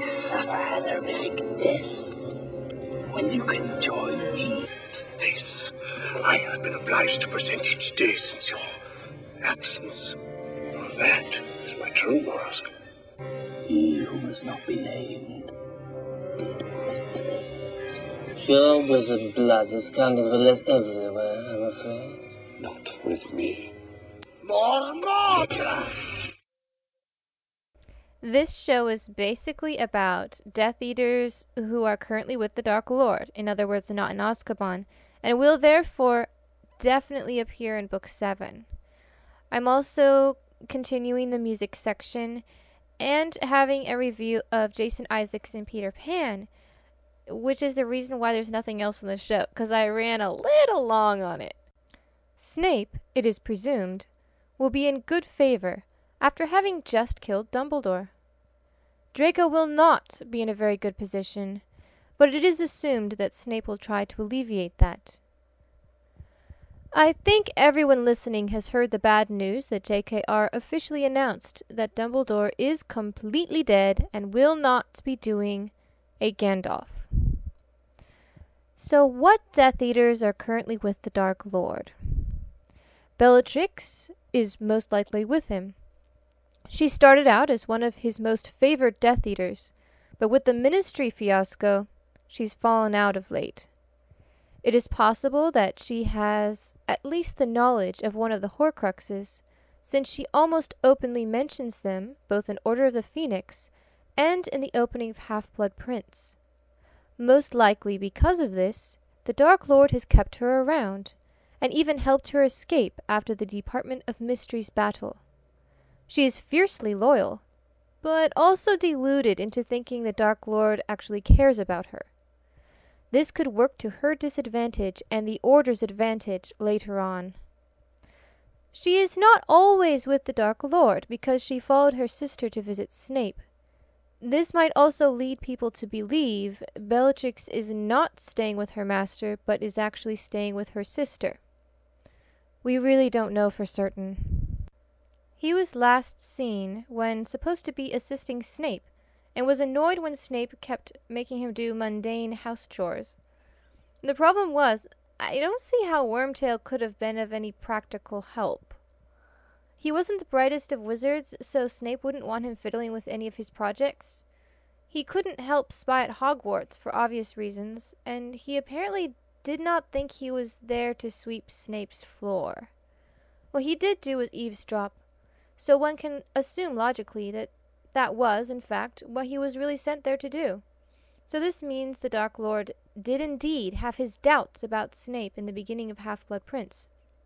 suffer an horrific death when you can join me. This I have been obliged to present each day since your absence. That is my true mask. He who must not be named did great things. Your wizard blood is scandalous everywhere, I'm afraid. Not with me. More This show is basically about Death Eaters who are currently with the Dark Lord, in other words, not in Azkaban, and will therefore definitely appear in Book 7. I'm also continuing the music section and having a review of Jason Isaacs and Peter Pan, which is the reason why there's nothing else in the show, because I ran a little long on it. Snape, it is presumed, will be in good favor after having just killed Dumbledore. Draco will not be in a very good position, but it is assumed that Snape will try to alleviate that. I think everyone listening has heard the bad news that JKR officially announced that Dumbledore is completely dead and will not be doing a Gandalf. So what Death Eaters are currently with the Dark Lord? Bellatrix is most likely with him. She started out as one of his most favored Death Eaters, but with the Ministry fiasco, she's fallen out of late. It is possible that she has at least the knowledge of one of the Horcruxes, since she almost openly mentions them both in Order of the Phoenix and in the opening of Half-Blood Prince. Most likely because of this, the Dark Lord has kept her around, and even helped her escape after the Department of Mysteries battle. She is fiercely loyal, but also deluded into thinking the Dark Lord actually cares about her. This could work to her disadvantage and the Order's advantage later on. She is not always with the Dark Lord because she followed her sister to visit Snape. This might also lead people to believe Bellatrix is not staying with her master, but is actually staying with her sister. We really don't know for certain. He was last seen when supposed to be assisting Snape, and was annoyed when Snape kept making him do mundane house chores. The problem was, I don't see how Wormtail could have been of any practical help. He wasn't the brightest of wizards, so Snape wouldn't want him fiddling with any of his projects. He couldn't help spy at Hogwarts for obvious reasons, and he apparently did not think he was there to sweep Snape's floor. What he did do was eavesdrop, so one can assume logically that that was, in fact, what he was really sent there to do. So this means the Dark Lord did indeed have his doubts about Snape in the beginning of Half-Blood Prince.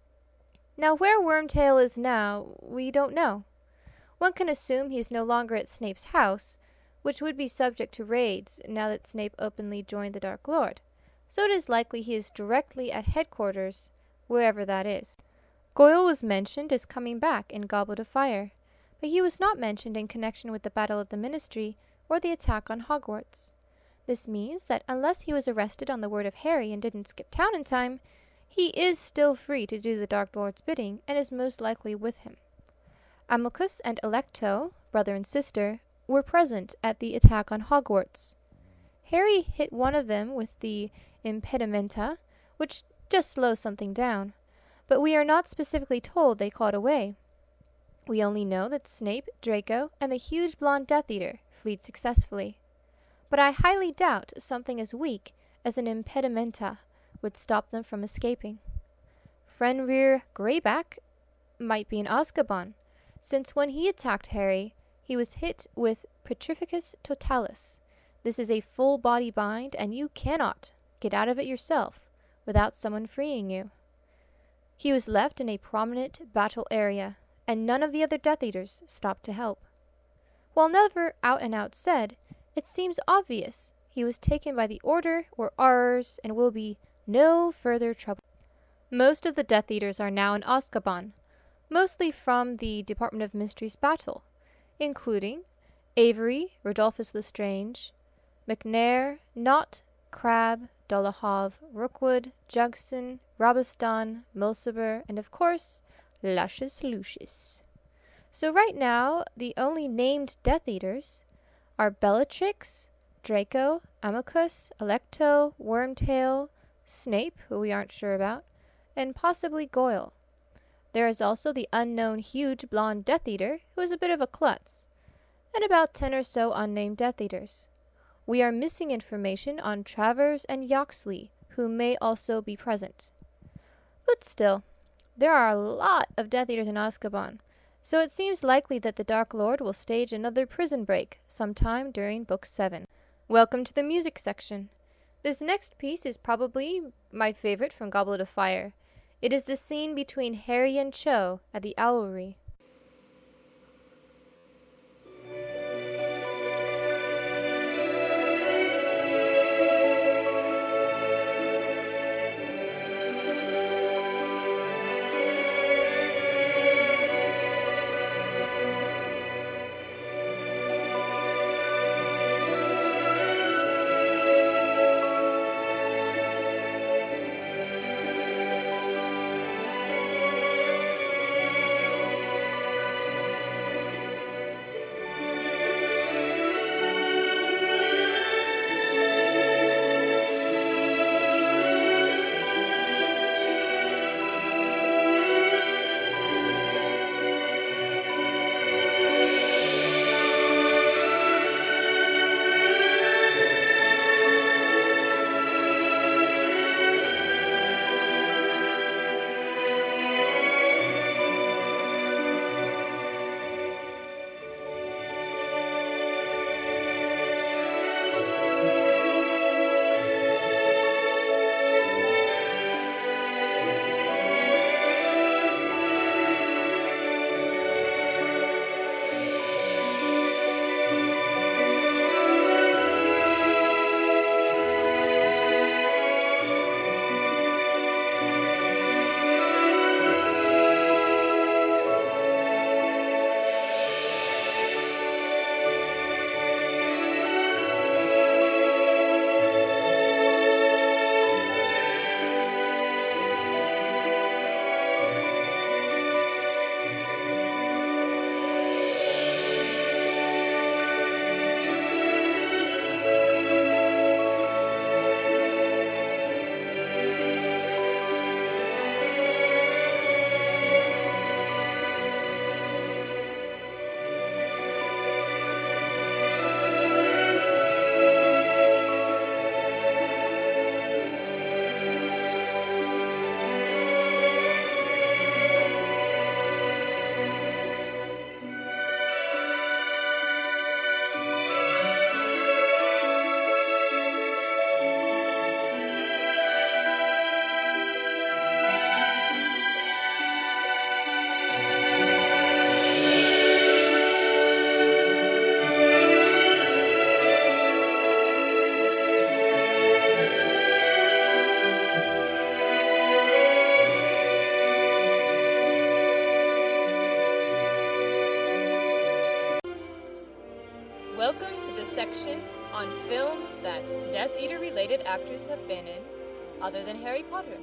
Now where Wormtail is now, we don't know. One can assume he is no longer at Snape's house, which would be subject to raids now that Snape openly joined the Dark Lord. So it is likely he is directly at headquarters, wherever that is. Goyle was mentioned as coming back in Goblet of Fire, but he was not mentioned in connection with the Battle of the Ministry or the attack on Hogwarts. This means that unless he was arrested on the word of Harry and didn't skip town in time, he is still free to do the Dark Lord's bidding and is most likely with him. Amycus and Alecto, brother and sister, were present at the attack on Hogwarts. Harry hit one of them with the impedimenta, which just slows something down, but we are not specifically told they caught away. We only know that Snape, Draco, and the huge blonde Death Eater fled successfully. But I highly doubt something as weak as an impedimenta would stop them from escaping. Fenrir Greyback might be in Azkaban, since when he attacked Harry, he was hit with Petrificus Totalis. This is a full body bind, and you cannot get out of it yourself without someone freeing you. He was left in a prominent battle area, and none of the other Death Eaters stopped to help. While never out and out said, it seems obvious he was taken by the Order or Aurors and will be no further trouble. Most of the Death Eaters are now in Azkaban, mostly from the Department of Mysteries battle, including Avery, Rodolphus Lestrange, McNair, Nott, Crabbe, Dolohov, Rookwood, Jugson, Rabastan, Mulciber, and of course, Lucius Lucius. So right now, the only named Death Eaters are Bellatrix, Draco, Amicus, Alecto, Wormtail, Snape, who we aren't sure about, and possibly Goyle. There is also the unknown huge blonde Death Eater, who is a bit of a klutz, and about 10 or so unnamed Death Eaters. We are missing information on Travers and Yoxley, who may also be present. But still, there are a lot of Death Eaters in Azkaban, so it seems likely that the Dark Lord will stage another prison break sometime during Book 7. Welcome to the music section. This next piece is probably my favorite from Goblet of Fire. It is the scene between Harry and Cho at the Owlery. Welcome to the section on films that Death Eater-related actors have been in, other than Harry Potter.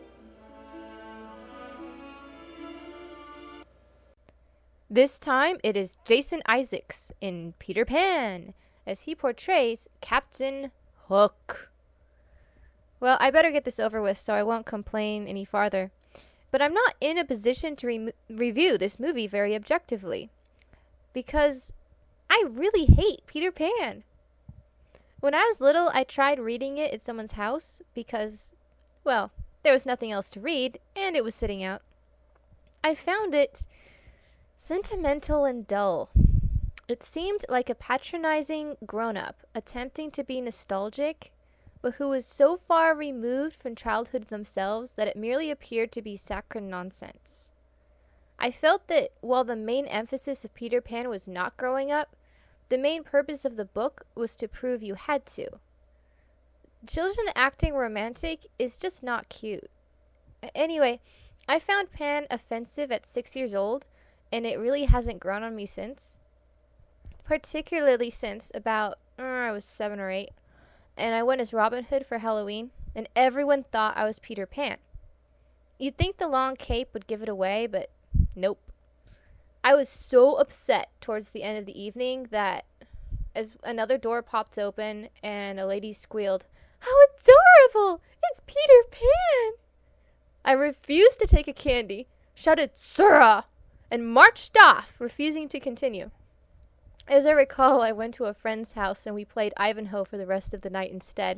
This time it is Jason Isaacs in Peter Pan, as he portrays Captain Hook. Well, I better get this over with so I won't complain any farther. But I'm not in a position to review this movie very objectively, because I really hate Peter Pan. When I was little, I tried reading it at someone's house because, well, there was nothing else to read, and it was sitting out. I found it sentimental and dull. It seemed like a patronizing grown-up attempting to be nostalgic, but who was so far removed from childhood themselves that it merely appeared to be saccharine nonsense. I felt that while the main emphasis of Peter Pan was not growing up, the main purpose of the book was to prove you had to. Children acting romantic is just not cute. Anyway, I found Pan offensive at 6 years old, and it really hasn't grown on me since. Particularly since about, I was 7 or 8, and I went as Robin Hood for Halloween, and everyone thought I was Peter Pan. You'd think the long cape would give it away, but nope. I was so upset towards the end of the evening that as another door popped open and a lady squealed, "How adorable! It's Peter Pan!" I refused to take a candy, shouted "Sirrah!" and marched off, refusing to continue. As I recall, I went to a friend's house and we played Ivanhoe for the rest of the night instead.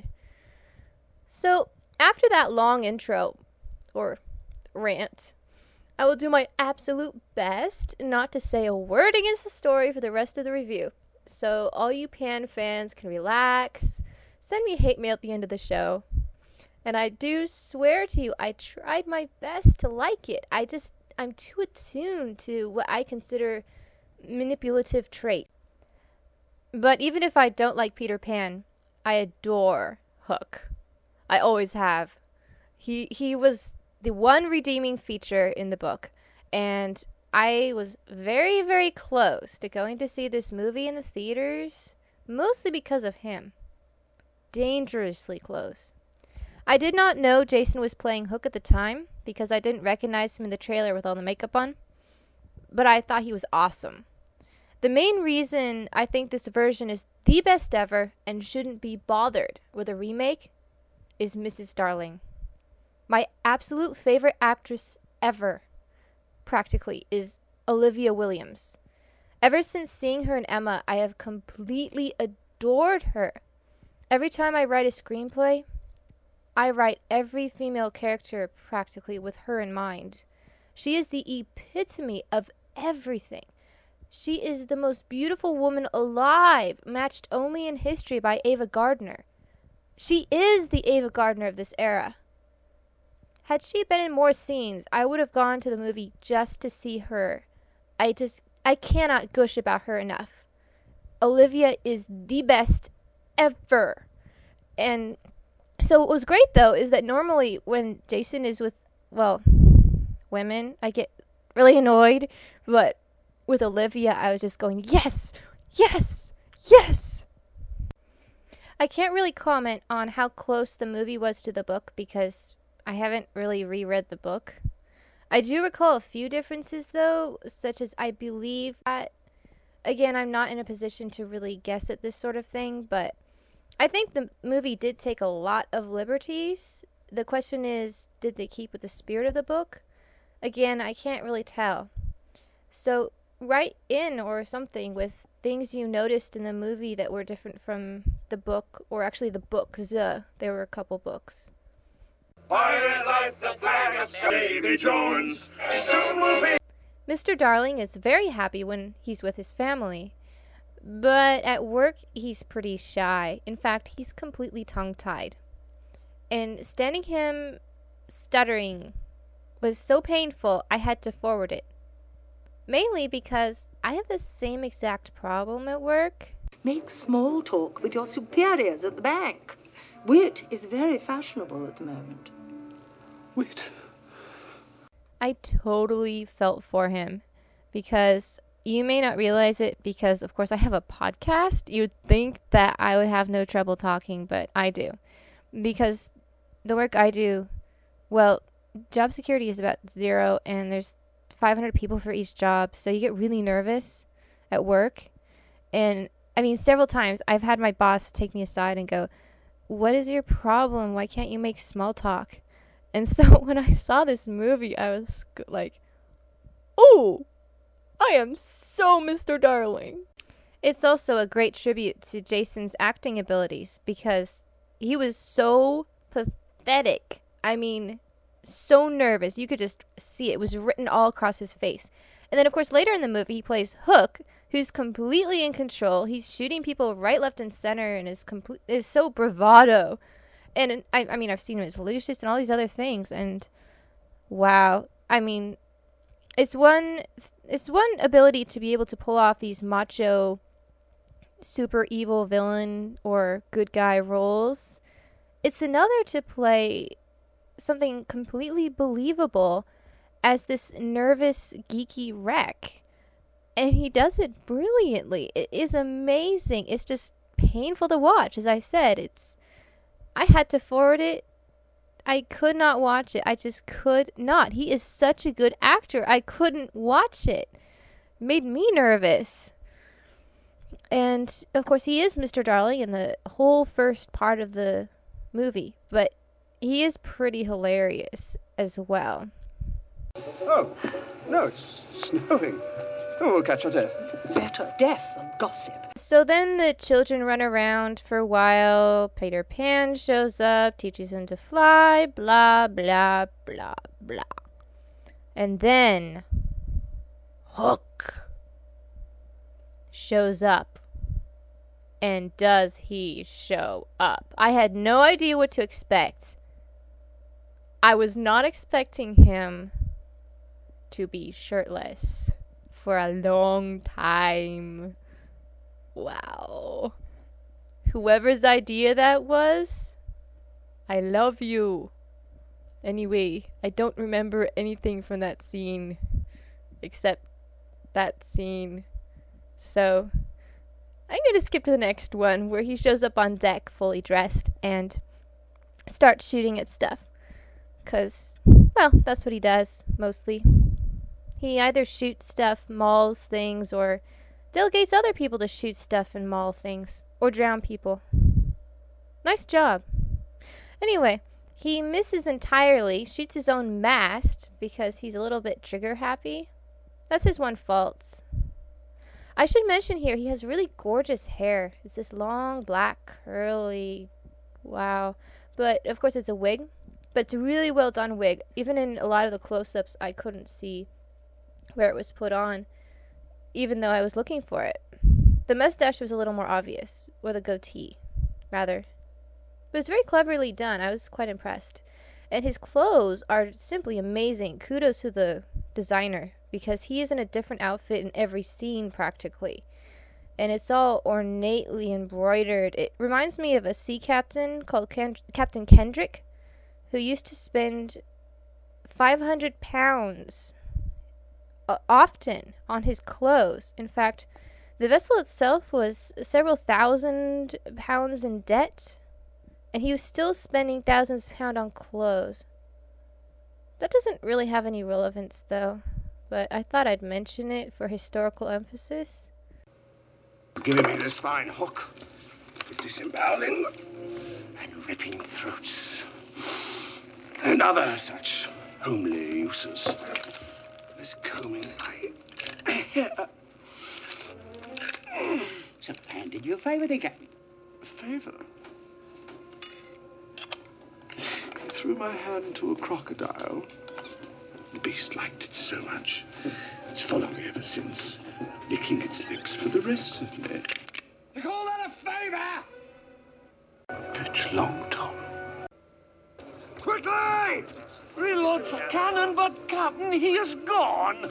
So, after that long intro, or rant, I will do my absolute best not to say a word against the story for the rest of the review. So all you Pan fans can relax, send me hate mail at the end of the show. And I do swear to you, I tried my best to like it. I'm too attuned to what I consider manipulative trait. But even if I don't like Peter Pan, I adore Hook. I always have. He was the one redeeming feature in the book, and I was very, very close to going to see this movie in the theaters, mostly because of him. Dangerously close. I did not know Jason was playing Hook at the time, because I didn't recognize him in the trailer with all the makeup on, but I thought he was awesome. The main reason I think this version is the best ever and shouldn't be bothered with a remake is Mrs. Darling. My absolute favorite actress ever, practically, is Olivia Williams. Ever since seeing her in Emma, I have completely adored her. Every time I write a screenplay, I write every female character practically with her in mind. She is the epitome of everything. She is the most beautiful woman alive, matched only in history by Ava Gardner. She is the Ava Gardner of this era. Had she been in more scenes, I would have gone to the movie just to see her. I cannot gush about her enough. Olivia is the best ever. And so what was great, though, is that normally when Jason is with, well, women, I get really annoyed. But with Olivia, I was just going, yes, yes, yes. I can't really comment on how close the movie was to the book because I haven't really reread the book. I do recall a few differences, though, such as I believe that, again, I'm not in a position to really guess at this sort of thing, but I think the movie did take a lot of liberties. The question is, did they keep with the spirit of the book? Again, I can't really tell. So write in or something with things you noticed in the movie that were different from the book, or actually the books. There were a couple books. Pirate life, the flag of Davy Jones. Soon will be. Mr. Darling is very happy when he's with his family, but at work he's pretty shy. In fact, he's completely tongue-tied. And standing him stuttering was so painful I had to forward it. Mainly because I have the same exact problem at work. Make small talk with your superiors at the bank. Wit is very fashionable at the moment. Wit. I totally felt for him because you may not realize it because, of course, I have a podcast. You'd think that I would have no trouble talking, but I do. Because the work I do, well, job security is about 0 and there's 500 people for each job, so you get really nervous at work. And I mean, several times I've had my boss take me aside and go, "What is your problem? Why can't you make small talk?" And so when I saw this movie, I was like, "Oh, I am so Mr. Darling." It's also a great tribute to Jason's acting abilities because he was so pathetic. I mean, so nervous. You could just see it. It was written all across his face. And then, of course, later in the movie, he plays Hook, who's completely in control. He's shooting people right, left, and center and is so bravado. And I mean, I've seen him as Lucius and all these other things. And wow. I mean, it's one ability to be able to pull off these macho, super evil villain or good guy roles. It's another to play something completely believable as this nervous, geeky wreck. And he does it brilliantly. It is amazing. It's just painful to watch. As I said, I had to forward it. I could not watch it. I just could not. He is such a good actor. I couldn't watch it. It made me nervous. And, of course, he is Mr. Darling in the whole first part of the movie, but he is pretty hilarious as well. Oh, no, it's snowing. Oh, we'll catch our death. Better death than gossip. So then the children run around for a while. Peter Pan shows up, teaches him to fly, blah, blah, blah, blah. And then Hook shows up. And does he show up? I had no idea what to expect. I was not expecting him to be shirtless for a long time. Wow. Whoever's idea that was, I love you. Anyway, I don't remember anything from that scene except that scene. So I'm going to skip to the next one where he shows up on deck fully dressed and starts shooting at stuff. Because, well, that's what he does, mostly. He either shoots stuff, mauls things, or delegates other people to shoot stuff and maul things, or drown people. Nice job. Anyway, he misses entirely, shoots his own mast, because he's a little bit trigger happy. That's his one fault. I should mention here, he has really gorgeous hair. It's this long, black, curly, wow. But, of course, it's a wig. But it's a really well done wig. Even in a lot of the close-ups, I couldn't see where it was put on, even though I was looking for it. The mustache was a little more obvious, or the goatee, rather. It was very cleverly done. I was quite impressed. And his clothes are simply amazing. Kudos to the designer, because he is in a different outfit in every scene, practically. And it's all ornately embroidered. It reminds me of a sea captain called Captain Kendrick, who used to spend 500 pounds often on his clothes. In fact, the vessel itself was several thousand pounds in debt, and he was still spending thousands of pounds on clothes. That doesn't really have any relevance, though, but I thought I'd mention it for historical emphasis. Give me this fine hook for disemboweling and ripping throats and other such homely uses. This combing my hair. So, Pan, did you a favour then, Captain? A favour? I threw my hand to a crocodile. The beast liked it so much. It's followed me ever since, licking its lips for the rest of me. You call that a favour? Fetch Long Tom. Quickly! Relaunch a cannon, but Captain, he is gone.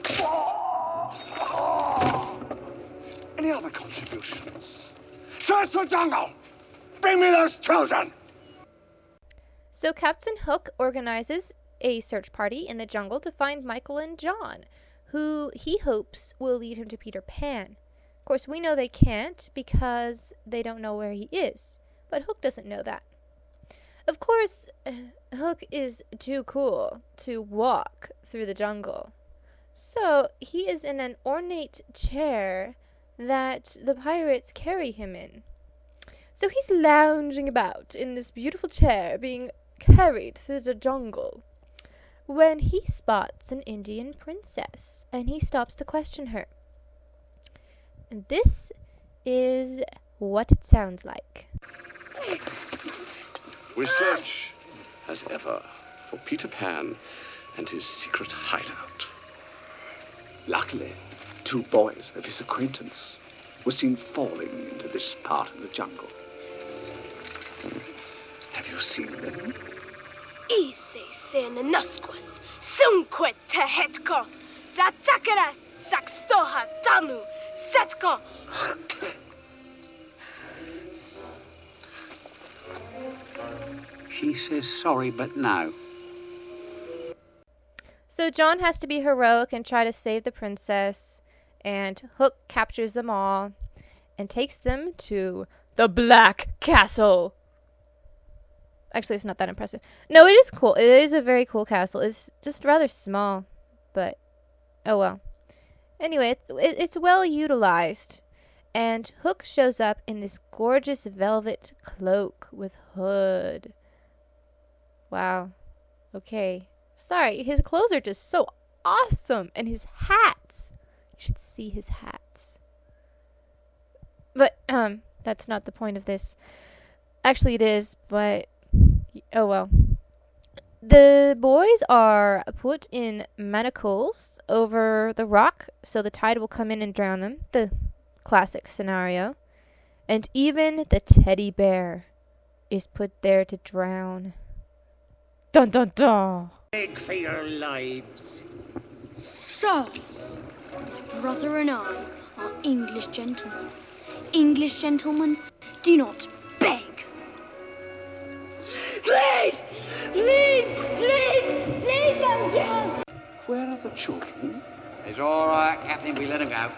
Any other contributions? Search the jungle! Bring me those children! So Captain Hook organizes a search party in the jungle to find Michael and John, who he hopes will lead him to Peter Pan. Of course, we know they can't because they don't know where he is, but Hook doesn't know that. Of course, Hook is too cool to walk through the jungle, so he is in an ornate chair that the pirates carry him in. So he's lounging about in this beautiful chair being carried through the jungle when he spots an Indian princess, and he stops to question her. And this is what it sounds like. We search, as ever, for Peter Pan and his secret hideout. Luckily, 2 boys of his acquaintance were seen falling into this part of the jungle. Have you seen them? Ise senenasquas, sunquet tehetko, zatakaras, saxtoha tanu, setko. She says sorry, but no. So John has to be heroic and try to save the princess, and Hook captures them all and takes them to the Black Castle. Actually, it's not that impressive. No, it is cool. It is a very cool castle. It's just rather small, but oh well. Anyway, it's well utilized, And Hook shows up in this gorgeous velvet cloak with hood. Wow. Okay. Sorry, his clothes are just so awesome. And his hats. You should see his hats. But, that's not the point of this. Actually, it is, but oh well. The boys are put in manacles over the rock so the tide will come in and drown them. The classic scenario. And even the teddy bear is put there to drown. Dun dun dun! Beg for your lives. Sirs, my brother and I are English gentlemen. English gentlemen do not beg. Please! Please! Please! Please don't kill! Where are the children? It's all right, Captain. We let him go.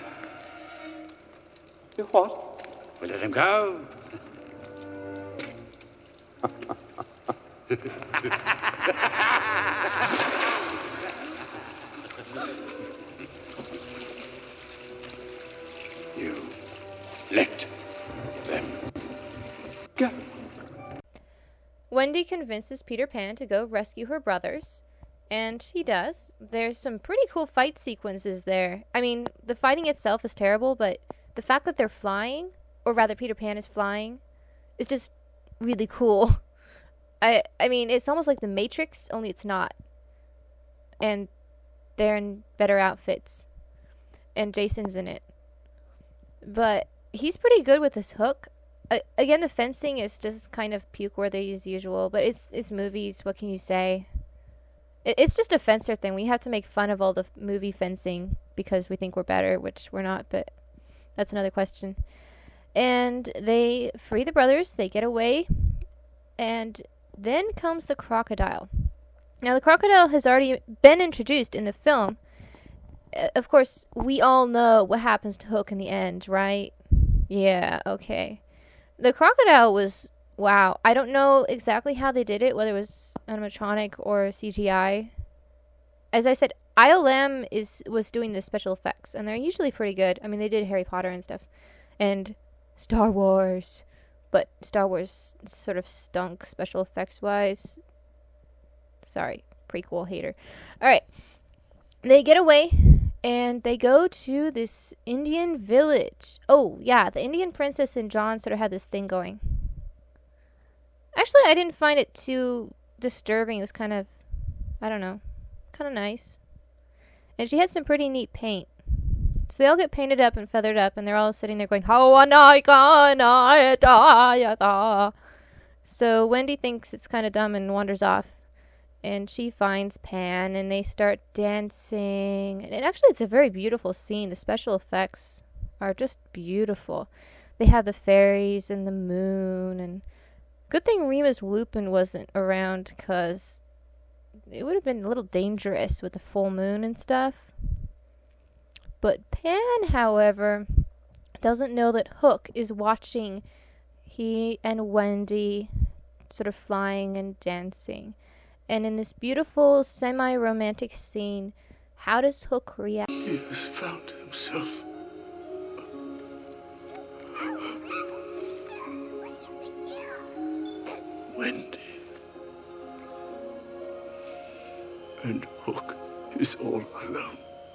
You what? We let him go. You let them go. Wendy convinces Peter Pan to go rescue her brothers, and he does. There's some pretty cool fight sequences there. I mean, the fighting itself is terrible, but the fact that they're flying, or rather Peter Pan is flying, is just really cool. I mean, it's almost like the Matrix, only it's not. And they're in better outfits. And Jason's in it. But he's pretty good with his hook. Again, the fencing is just kind of puke-worthy as usual, but it's movies, what can you say? It's just a fencer thing. We have to make fun of all the movie fencing because we think we're better, which we're not, but that's another question. And they free the brothers, they get away, and then comes the crocodile. Now, the crocodile has already been introduced in the film. Of course, we all know what happens to Hook in the end, right? Yeah, okay. The crocodile was, wow. I don't know exactly how they did it, whether it was animatronic or CGI. As I said, ILM was doing the special effects, and they're usually pretty good. I mean, they did Harry Potter and stuff, and Star Wars, but Star Wars sort of stunk special effects-wise. Sorry, prequel hater. Alright, they get away, and they go to this Indian village. Oh, yeah, the Indian princess and John sort of had this thing going. Actually, I didn't find it too disturbing. It was kind of, I don't know, kind of nice. And she had some pretty neat paint. So they all get painted up and feathered up, and they're all sitting there going, so Wendy thinks it's kind of dumb and wanders off. And she finds Pan, and they start dancing. And actually, it's a very beautiful scene. The special effects are just beautiful. They have the fairies and the moon. And good thing Remus Lupin wasn't around, because it would have been a little dangerous with the full moon and stuff. But Pan, however, doesn't know that Hook is watching he and Wendy sort of flying and dancing. And in this beautiful semi-romantic scene, how does Hook react? He has found himself. Wendy. And Hook is all alone.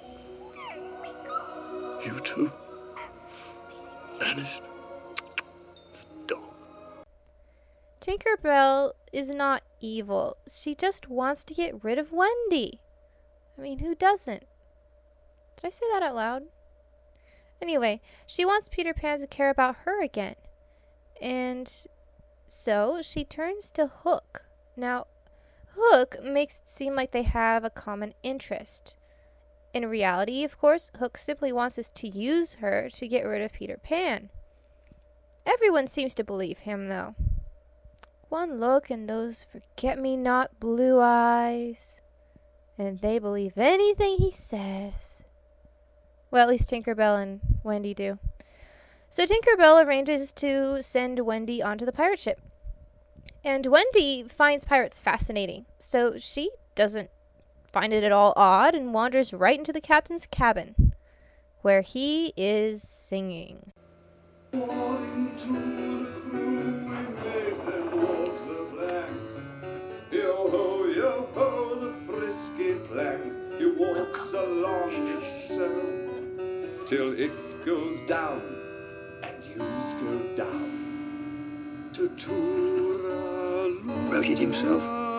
You too, Ernest. The dog. Tinkerbell is not evil. She just wants to get rid of Wendy. I mean, who doesn't? Did I say that out loud? Anyway, she wants Peter Pan to care about her again. And so she turns to Hook. Now, Hook makes it seem like they have a common interest. In reality, of course, Hook simply wants us to use her to get rid of Peter Pan. Everyone seems to believe him, though. One look in those forget-me-not blue eyes, and they believe anything he says. Well, at least Tinkerbell and Wendy do. So Tinkerbell arranges to send Wendy onto the pirate ship. And Wendy finds pirates fascinating, so she doesn't find it at all odd and wanders right into the captain's cabin, where he is singing. Yo-ho, yo-ho, the frisky plank. He walks along it so till it goes down, and you go down to Tooraloo. Wrote it himself.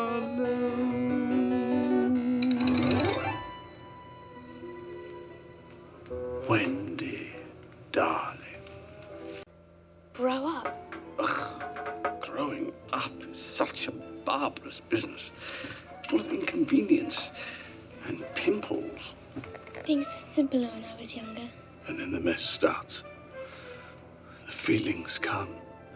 Wendy, darling. Grow up. Ugh, growing up is such a barbarous business, full of inconvenience and pimples. Things were simpler when I was younger. And then the mess starts. The feelings come.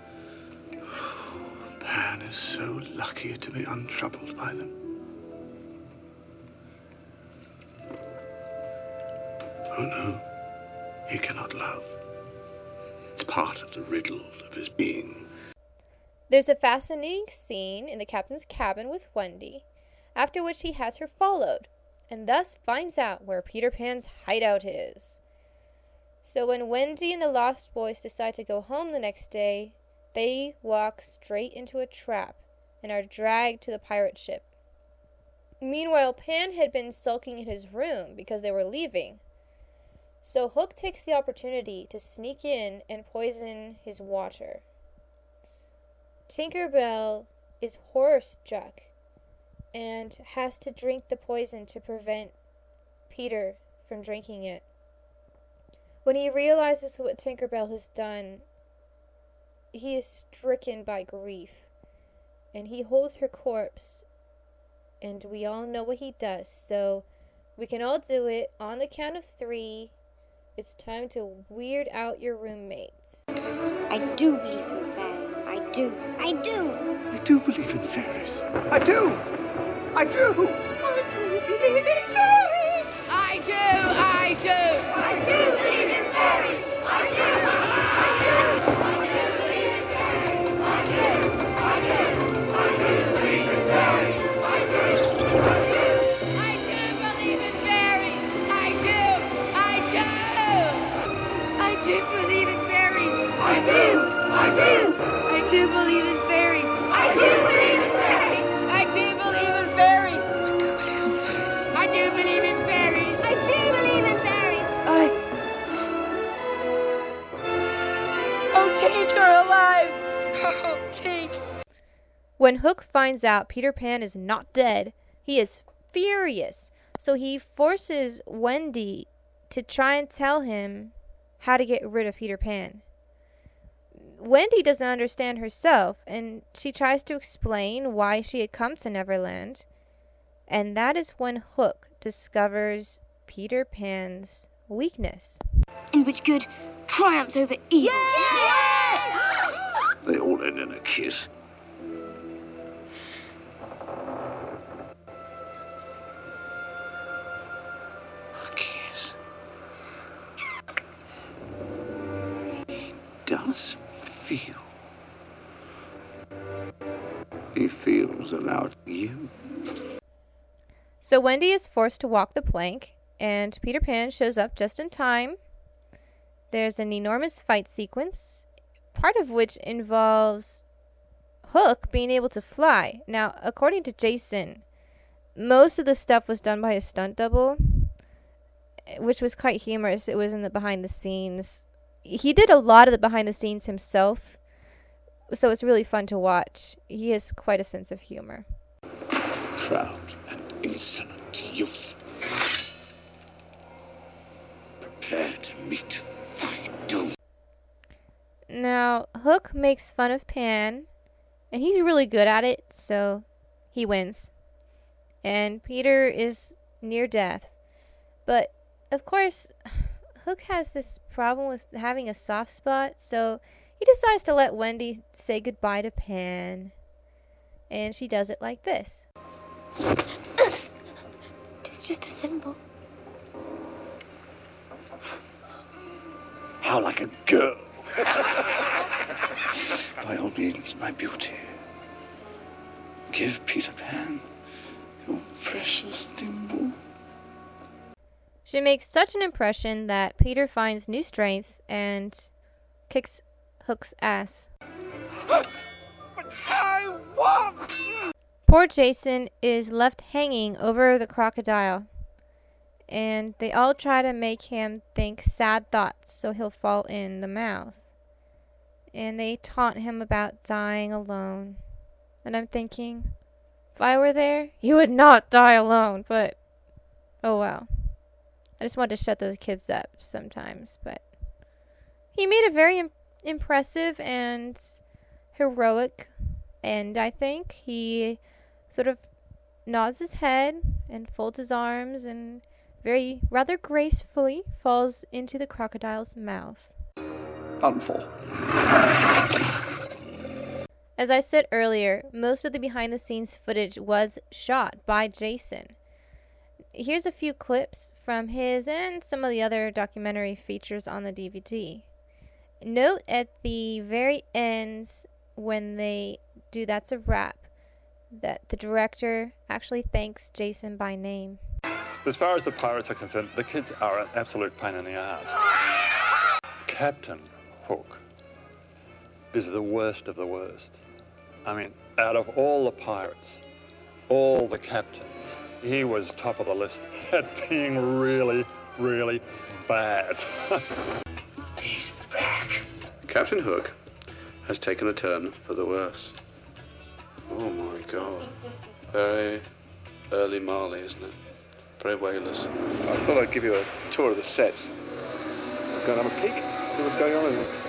Pan is so lucky to be untroubled by them. Oh no, he cannot love. It's part of the riddle of his being. There's a fascinating scene in the captain's cabin with Wendy, after which he has her followed, and thus finds out where Peter Pan's hideout is. So when Wendy and the Lost Boys decide to go home the next day, they walk straight into a trap and are dragged to the pirate ship. Meanwhile, Pan had been sulking in his room because they were leaving. So Hook takes the opportunity to sneak in and poison his water. Tinkerbell is horror-struck and has to drink the poison to prevent Peter from drinking it. When he realizes what Tinkerbell has done, he is stricken by grief, and he holds her corpse, and we all know what he does, so we can all do it on the count of 3. It's time to weird out your roommates. I do believe in fairies. I do. I do. I do believe in fairies. I do! I do! I do believe in fairies. I do. I do. I do believe in fairies. I do. I do. I do believe in fairies. I do. I do. I do believe in fairies. I do. I do. I do believe in fairies. I do. I do. I do believe in fairies. I do. I do. I do believe in fairies. I do believe in fairies. I do believe in fairies. I do believe in fairies. I do believe in fairies. Oh, Tink, you're alive. Oh, Tink. When Hook finds out Peter Pan is not dead, he is furious. So he forces Wendy to try and tell him how to get rid of Peter Pan. Wendy doesn't understand herself, and she tries to explain why she had come to Neverland. And that is when Hook discovers Peter Pan's weakness. In which good triumphs over evil. They all end in a kiss. A kiss. He does feel. He feels about you. So Wendy is forced to walk the plank, and Peter Pan shows up just in time. There's an enormous fight sequence, part of which involves Hook being able to fly. Now, according to Jason, most of the stuff was done by a stunt double, which was quite humorous. It was in the behind the scenes. He did a lot of the behind the scenes himself, so it's really fun to watch. He has quite a sense of humor. Proud and insolent youth. Prepare to meet thy doom. Now, Hook makes fun of Pan, and he's really good at it, so he wins. And Peter is near death. But, of course, Hook has this problem with having a soft spot, so he decides to let Wendy say goodbye to Pan. And she does it like this. It's just a thimble. How like a girl. By all means, my beauty. Give Peter Pan your precious thimble. She makes such an impression that Peter finds new strength and kicks Hook's ass. But I want... Poor Jason is left hanging over the crocodile, and they all try to make him think sad thoughts so he'll fall in the mouth. And they taunt him about dying alone. And I'm thinking, if I were there, you would not die alone, but oh well. I just wanted to shut those kids up sometimes, but he made a very impressive and heroic end, I think. He sort of nods his head and folds his arms and rather gracefully falls into the crocodile's mouth. Unfall. As I said earlier, most of the behind-the-scenes footage was shot by Jason. Here's a few clips from his and some of the other documentary features on the DVD. Note at the very ends when they do That's a Wrap that the director actually thanks Jason by name. As far as the pirates are concerned, the kids are an absolute pain in the ass. Captain Hook is the worst of the worst. I mean, out of all the pirates, all the captains, he was top of the list at being really, really bad. He's back. Captain Hook has taken a turn for the worse. Oh my God. Very early Marley, isn't it? Very whalers. I thought I'd give you a tour of the sets. Go and have a peek, see what's going on in there.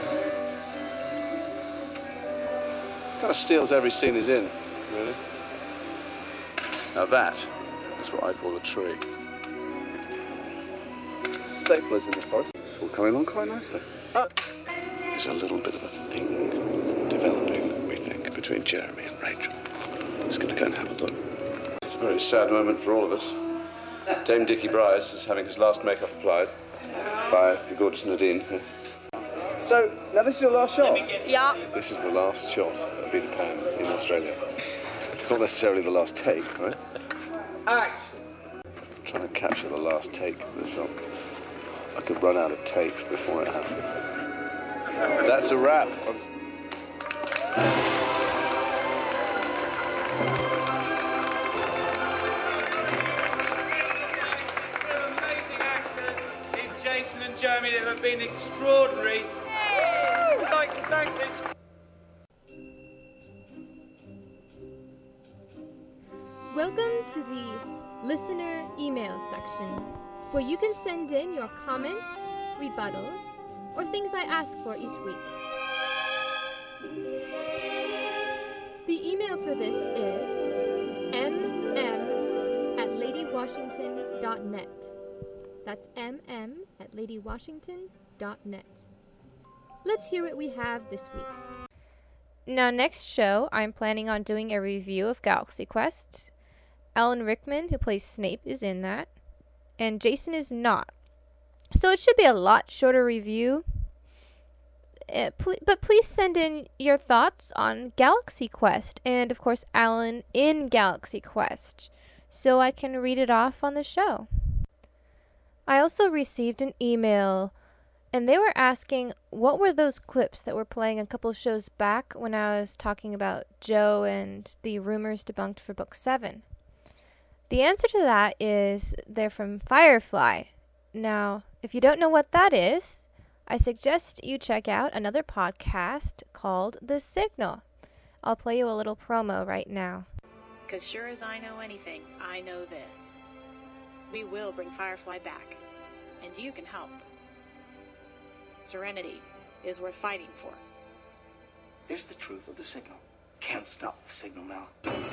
Kind of steals every scene he's in, really. Now that is what I call a tree. Staplers in the forest. It's all coming along quite nicely. There's a little bit of a thing developing, we think, between Jeremy and Rachel. Just going to go and have a look. It's a very sad moment for all of us. Dame Dickie Bryce is having his last makeup applied by the gorgeous Nadine. So, now this is your last shot? Yeah. This is the last shot of Peter Pan in Australia. Not necessarily the last take, right? Action! I'm trying to capture the last take of this film. I could run out of tape before it happens. That's a wrap. Jason and Jeremy that have been extraordinary. I'd like to thank this. Welcome to the listener email section, where you can send in your comments, rebuttals, or things I ask for each week. The email for this is mm@ladywashington.net. That's mm@ladywashington.net. Let's hear what we have this week. Now, next show, I'm planning on doing a review of Galaxy Quest. Alan Rickman, who plays Snape, is in that, and Jason is not. So it should be a lot shorter review. But please send in your thoughts on Galaxy Quest, and of course Alan in Galaxy Quest, so I can read it off on the show. I also received an email, and they were asking what were those clips that were playing a couple shows back when I was talking about Joe and the rumors debunked for Book 7. The answer to that is they're from Firefly. Now, if you don't know what that is, I suggest you check out another podcast called The Signal. I'll play you a little promo right now. Because sure as I know anything, I know this. We will bring Firefly back, and you can help. Serenity is worth fighting for. Here's the truth of the signal. Can't stop the signal now.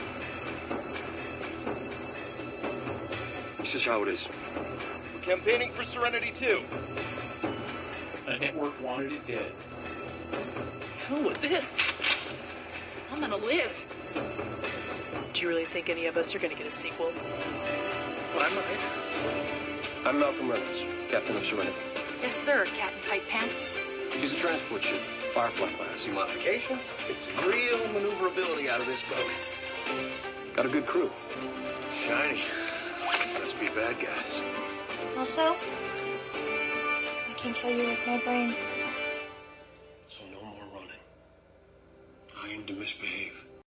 This is how it is. We're campaigning for Serenity too. The network wanted it dead. Hell with this. I'm gonna live. Do you really think any of us are gonna get a sequel? Well, I might. I'm Malcolm Reynolds, Captain of Serenity. Yes, sir, Captain Tight Pants. He's a transport ship, Firefly class. See modifications? It's real maneuverability out of this boat. Got a good crew. Shiny. Must be bad guys. Also, I can kill you with my brain. So no more trained to misbehave.